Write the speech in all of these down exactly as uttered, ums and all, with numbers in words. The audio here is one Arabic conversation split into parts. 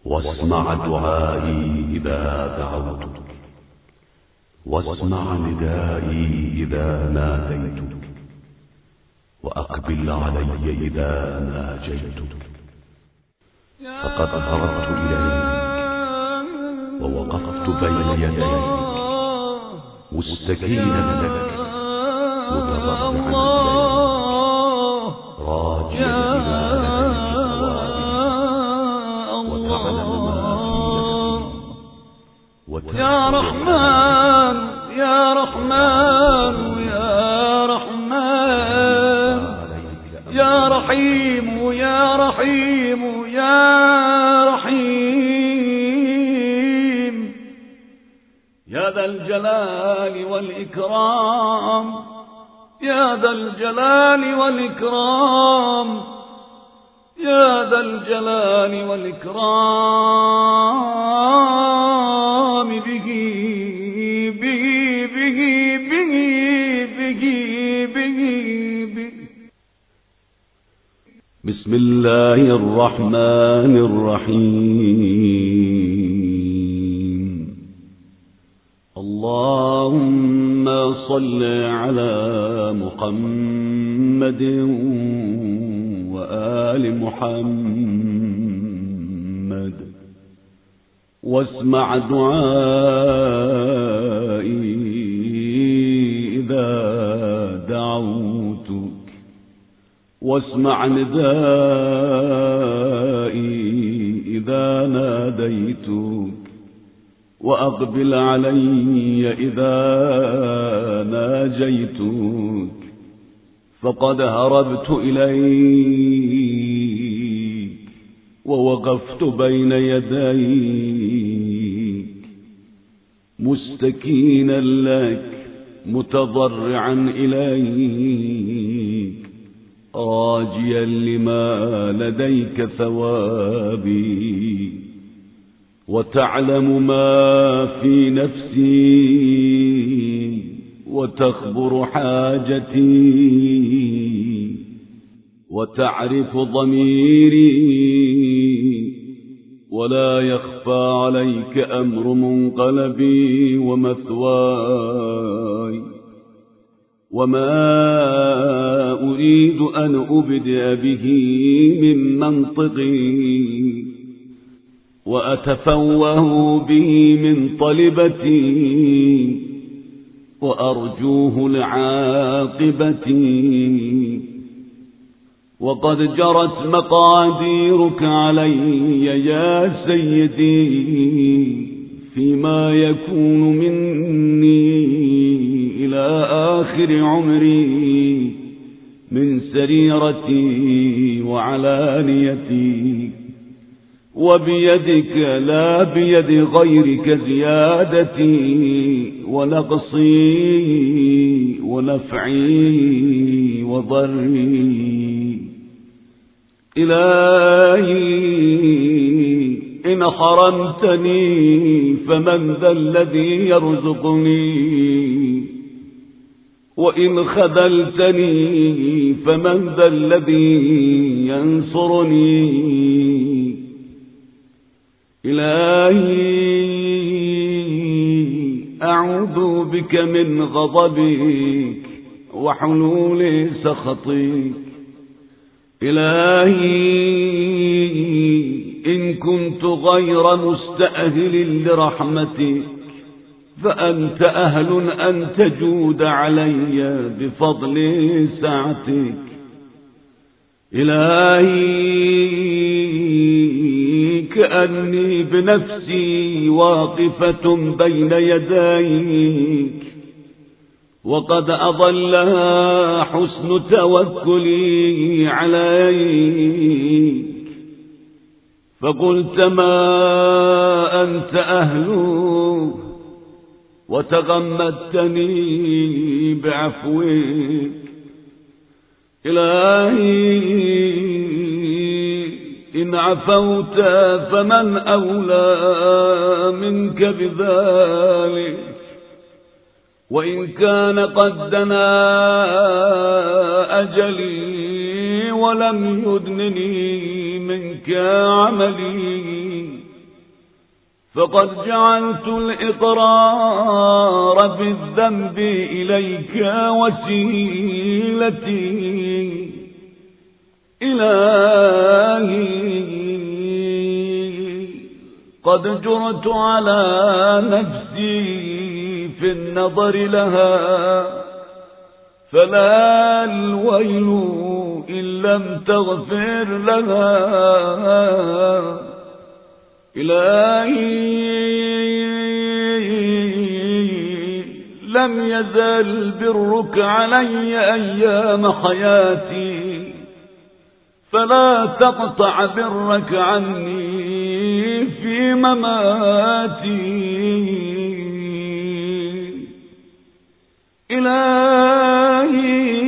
واسمع دعائي إذا دعوتك، واسمع ندائي إذا ناديتك، وأقبل علي إذا ناجيتك. فقد هربت إليك ووقفت بين يديك مستكينا لك متضرعا إليك راجيا إلى يا رحمن يا رحمن يا رحمن يا رحيم يا رحيم يا رحيم يا ذا الجلال والإكرام يا ذا الجلال والإكرام يا ذا الجلال والإكرام به به به به به به به. بسم الله الرحمن الرحيم. اللهم صل على محمد وآل محمد واسمع دعائي إذا دعوتك، واسمع ندائي إذا ناديتك، وأقبل علي إذا ناجيتك. فقد هربت إليك ووقفت بين يديك مستكينا لك متضرعا إليك راجيا لما لديك ثوابي، وتعلم ما في نفسي وتخبر حاجتي، وتعرف ضميري، ولا يخفى عليك أمر منقلبي ومثواي. وما أريد أن أبدأ به من منطقي، وأتفوه به من طلبتي، وأرجوه لعاقبتي. وقد جرت مقاديرك علي يا سيدي فيما يكون مني إلى آخر عمري من سريرتي وعلانيتي، وبيدك لا بيد غيرك زيادتي ونقصي ونفعي وضري. إلهي إن حرمتني فمن ذا الذي يرزقني، وإن خذلتني فمن ذا الذي ينصرني. إلهي أعوذ بك من غضبك وحلول سخطك. إلهي إن كنت غير مستأهل لرحمتك فأنت أهل أن تجود علي بفضل سعتك. إلهي كأني بنفسي واقفة بين يديك، وقد أضلها حسن توكلي عليك، فقلت ما أنت أهله وتغمدتني بعفوك. إلهي إن عفوت فمن أولى منك بذلك، وإن كان قد دنا أجلي ولم يدنني منك عملي فقد جعلت الإقرار بالذنب إليك وسيلتي إلهي، قد جرت على نفسي في النظر لها، فلا الويل إن لم تغفر لها. إلهي لم يزل برك علي أيام حياتي، فلا تقطع برك عني في مماتي. إلهي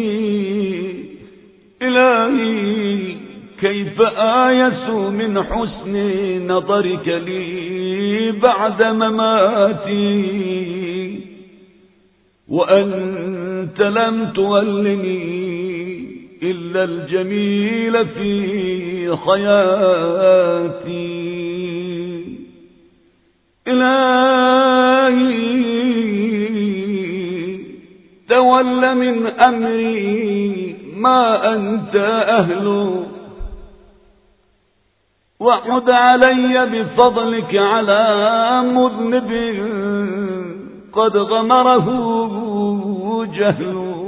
إلهي كيف آيس من حسن نظرك لي بعد مماتي، وأنت لم تولني إلا الجميل في حياتي. إلهي تول من أمري ما أنت أهله، وعد علي بفضلك على مذنب قد غمره جهل.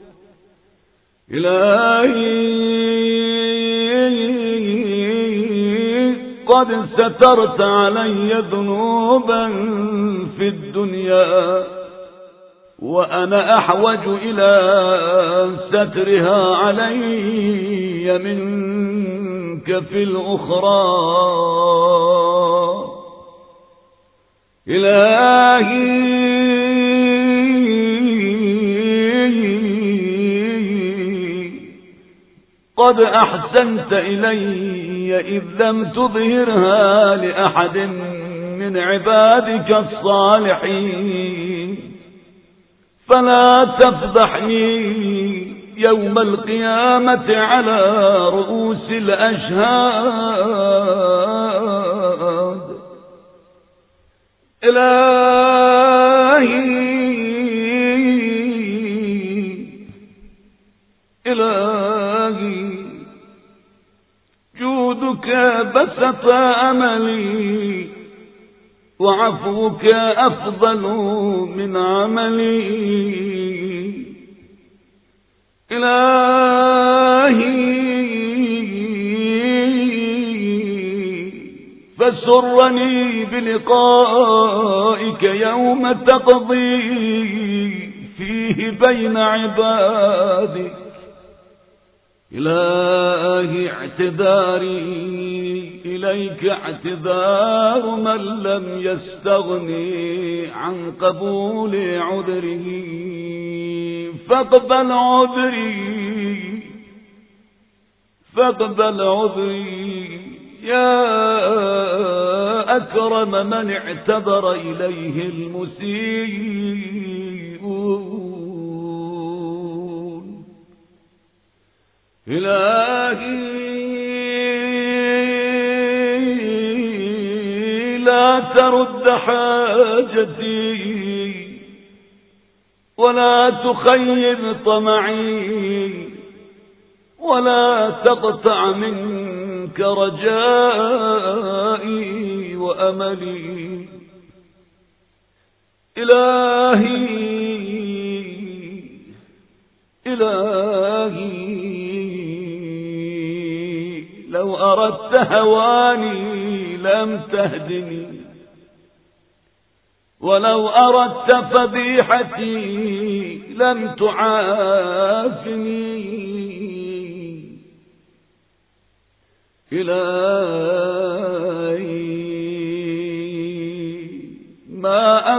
إلهي قد سترت علي ذنوبا في الدنيا، وأنا أحوج إلى سترها علي منك في الأخرى. إلهي قد أحسنت إلي إذ لم تظهرها لأحد من عبادك الصالحين، فلا تفضحني يوم القيامة على رؤوس الأشهاد. إلهي إلهي جودك بسط أملي، وعفوك أفضل من عملي. إلهي فسرني بلقائك يوم تقضي فيه بين عبادك. إلهي اعتذاري إليك اعتذار من لم يستغني عن قبول عذره، فاقبل عذري فاقبل عذري يا أكرم من اعتذر إليه المسيئون. إلهي لا ترد حاجتي ولا تخيب طمعي، ولا تقطع منك رجائي وأملي. إلهي إلهي لو أردت هواني لم تهدني، ولو أردت فضيحتي لم تعافني. إلهي ما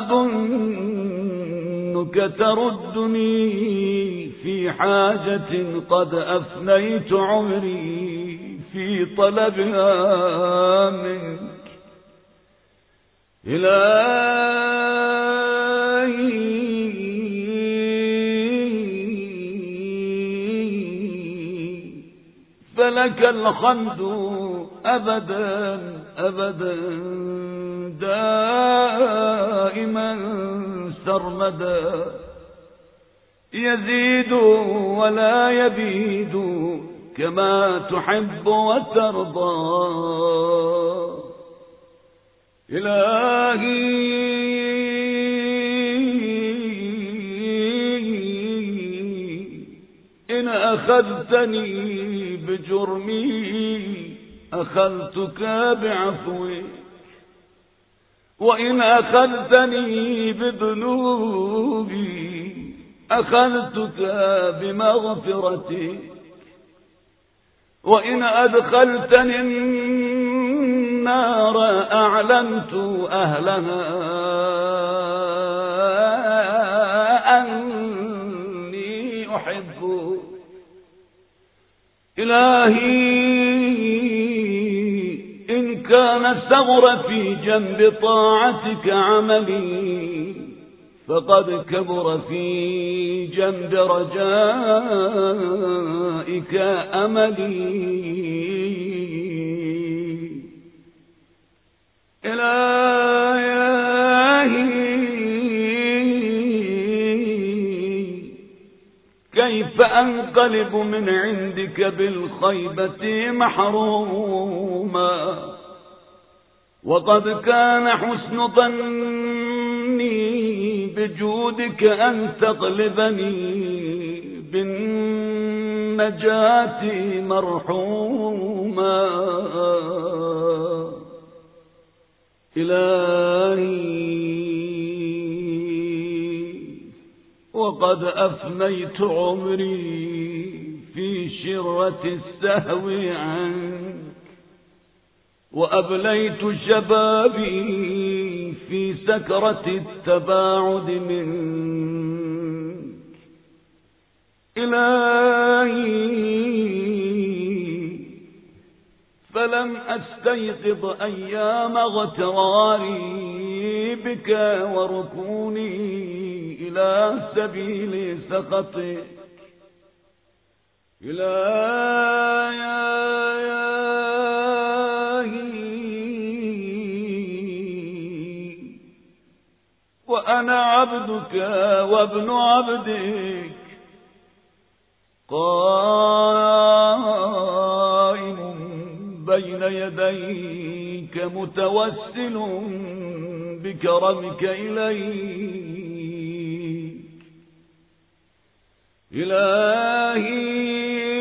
أظنك تردني في حاجة قد أفنيت عمري في طلبها منك. إلهي فلك الحمد أبدا أبدا دائما سرمدا يزيد ولا يبيد كما تحب وترضى إلهي إن أخذتني بجرمي أخذتك بعفوك وإن أخذتني بذنوبي أخذتك بمغفرتك وإن أدخلتني النار أعلمت أهلها أني أحبك إلهي إن كان الثغر في جنب طاعتك عملي فقد كبر في جنب رجائك أملي إلهي كيف أنقلب من عندك بالخيبة محروما وقد كان حسن ظني بجودك أن تغلبني بالنجاة مرحوما إلهي وقد أفنيت عمري في شرة السهو عنك وأبليت شبابي في سكرة التباعد منك إلهي فلم أستيقظ أيام اغتراري بك وركوني إلى سبيل سخطك إلهي وأنا عبدك وابن عبدك قائم بين يديك متوسل بكرمك إليك إلهي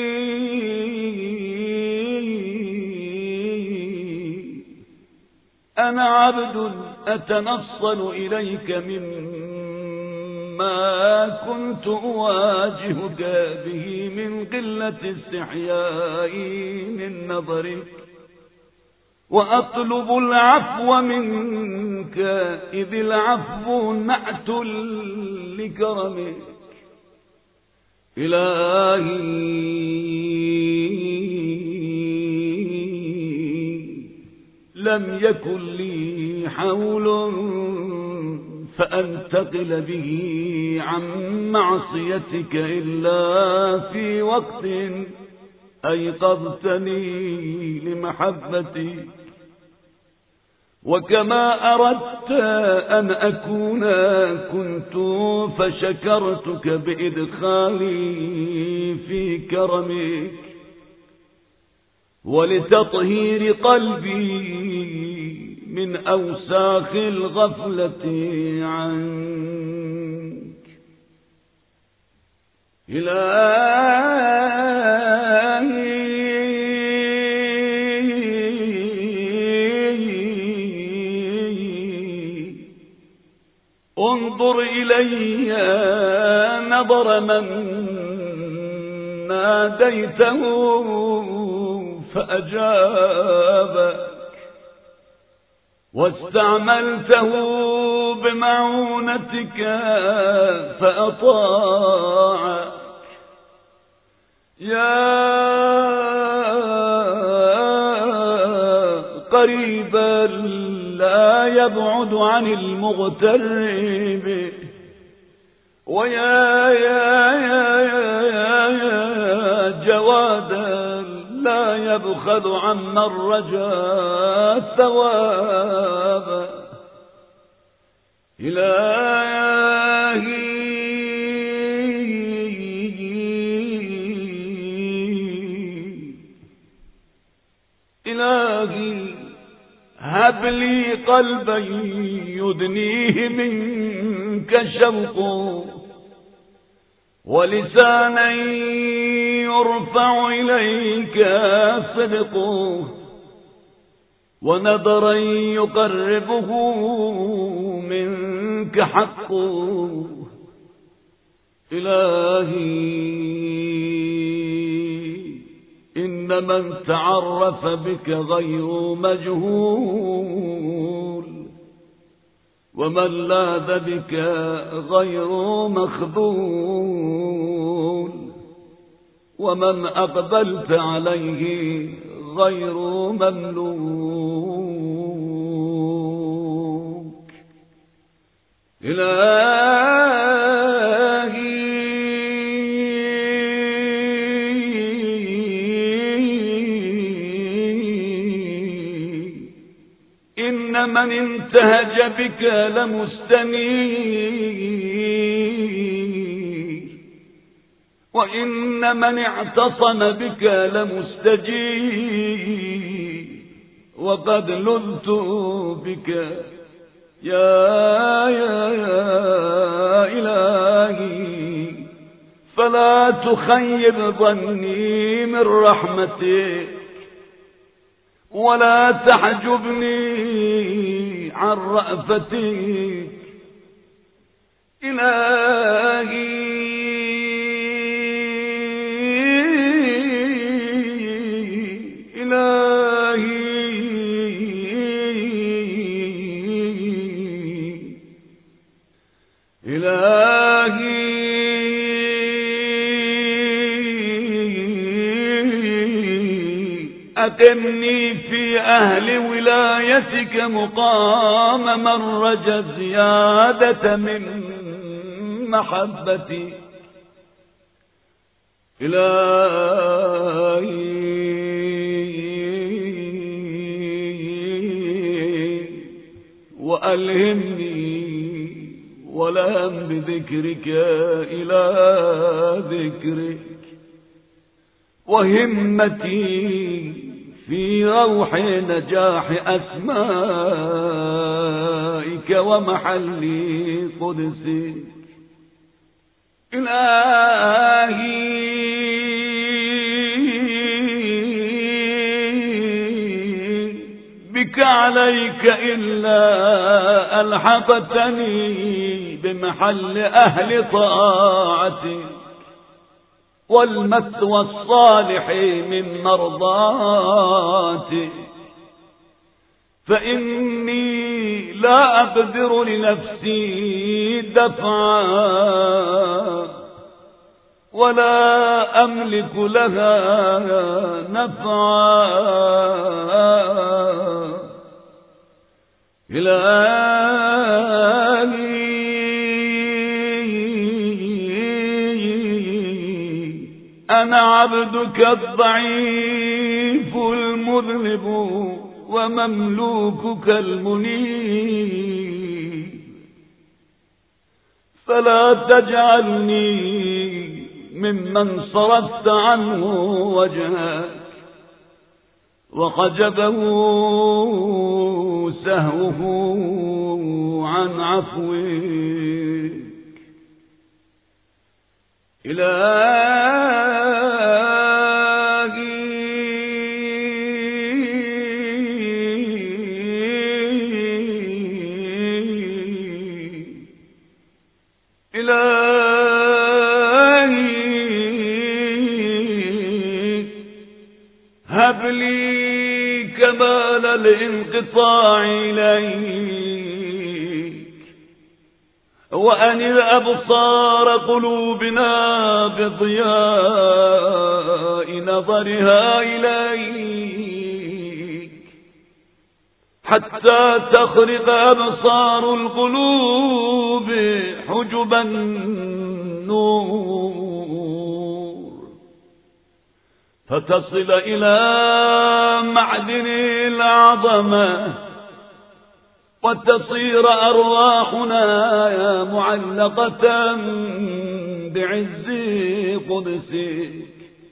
أنا عبد أتنصل إليك مما كنت أواجهك به من قلة استحياء من نظرك وأطلب العفو منك إذ العفو نعت لكرمك إلهي لم يكن لي حول فأنتقل به عن معصيتك إلا في وقت أيقظتني لمحبتي وكما أردت أن أكون كنت فشكرتك بإدخالي في كرمك ولتطهير قلبي من أوساخ الغفلة عنك إلهي انظر إلي نظر من ناديته فأجابك واستعملته بمعونتك فأطاعك يا قريبا لا يبعد عن المغترب ويا يا يا يا يا جوادا لا يبخل عمن رجا الثواب. إلهي إلهي هب لي قلبا يدنيه منك شوق، ولسانا يرفع إليك صدق، ونظرا يقربه منك حق. إلهي إن من تعرف بك غير مجهول، ومن لاذ بك غير مخذول، ومن أقبلت عليه غير مملوك. إلهي إن من انتهج بك لمستنير، وإن من اعتصم بك لمستجير، وقد لذت بك يا يا يا إلهي، فلا تخيب ظني من رحمتك، ولا تحجبني عن رأفتك. إلهي إلهي أقمني في أهل ولايتك مقام من رجا الزيادة من محبتي. إلهي وألهمني ولهم بذكرك إلى ذكرك، وهمتي في روح نجاح أسمائك ومحل قدسك. إلهي بك عليك إلا ألحقتني بمحل أهل طاعتك، والمثوى الصالح من مرضاتك، فإني لا أقدر لنفسي دفعا، ولا أملك لها نفعا. إلهي أنا عبدك الضعيف المذنب، ومملوكك المنيب، فلا تجعلني ممن صرفت عنه وجهك وخجبه سهوه عن عفوك. إلهي إلهي هب لي كمال الانقطاع إليك، وأنر أبصار قلوبنا بضياء نظرها إليك، حتى تخرق أبصار القلوب حجب النور، فتصل إلى معدن العظمة وتصير أرواحنا معلقة بعز قدسك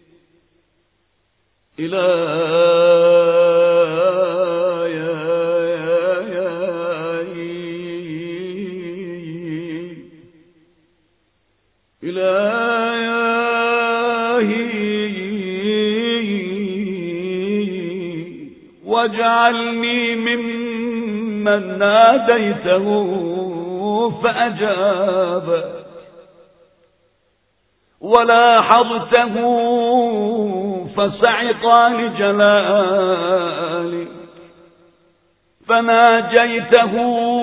واجعلني ممن ناديته فأجاب ولاحظته فصعق لجلالي فناجيته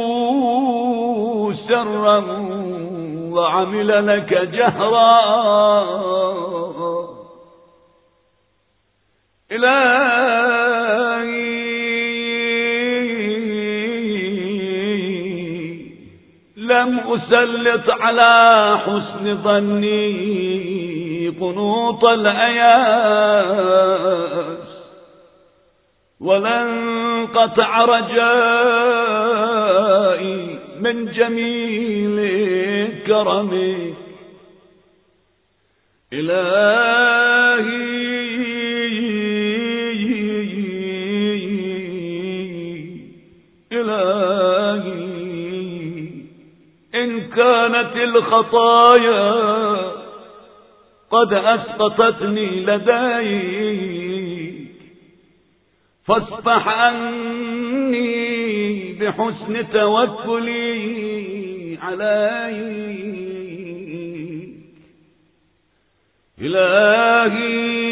سرا وعمل لك جهرا إلهي لم أسلط على حسن ظني قنوط الأياس ولن قطع رجائي من جميل كرمك إلهي إلهي إن كانت الخطايا قد أسقطتني لديك فاصفح عني بحسن توكلي عليك إلهي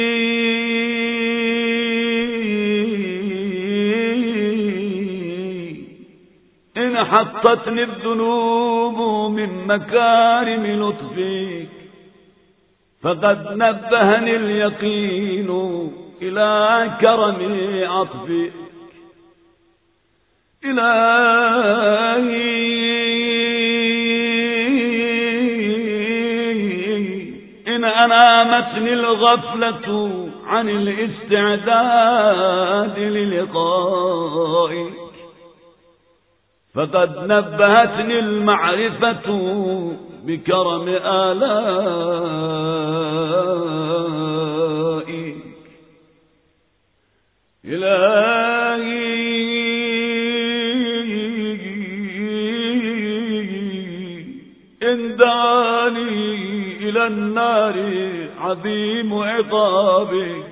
إن حطتني الذنوب من مكارم لطفك فقد نبهني اليقين إلى كرم عطفك إلهي إن أنامتني الغفلة عن الاستعداد للقائك فقد نبهتني المعرفة بكرم آلائك إلهي إن دعاني إلى النار عظيم عقابك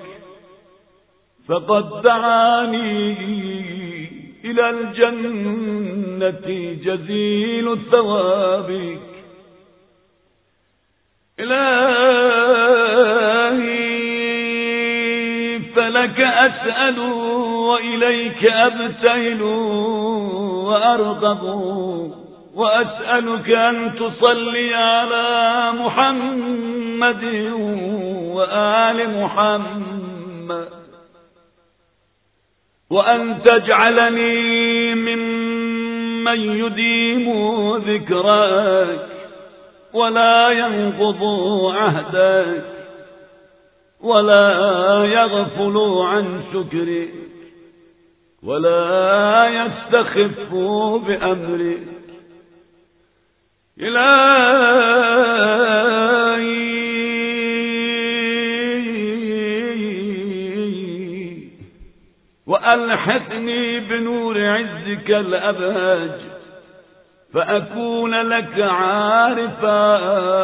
فقد دعاني إلى الجنة جزيل ثوابك إلهي فلك أسأل وإليك أبتهل وأرغب وأسألك أن تصلي على محمد وآل محمد وأن تجعلني ممن يديم ذكرك ولا ينقض عهدك ولا يغفل عن شكرك ولا يستخف بأمرك إلهي وألحقني بنور عزك الأبهج فأكون لك عارفا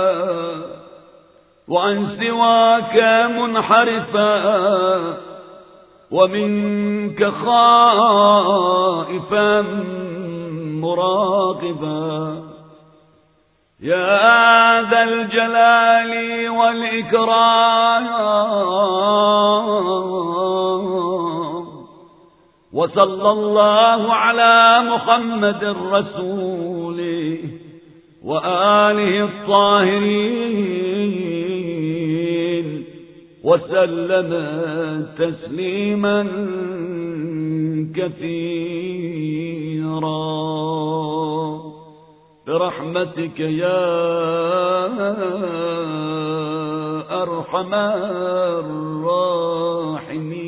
وعن سواك منحرفا ومنك خائفا مراقبا يا ذا الجلال والإكرام وصلى الله على محمد الرسول وآله الطاهرين وسلم تسليما كثيرا برحمتك يا أرحم الراحمين.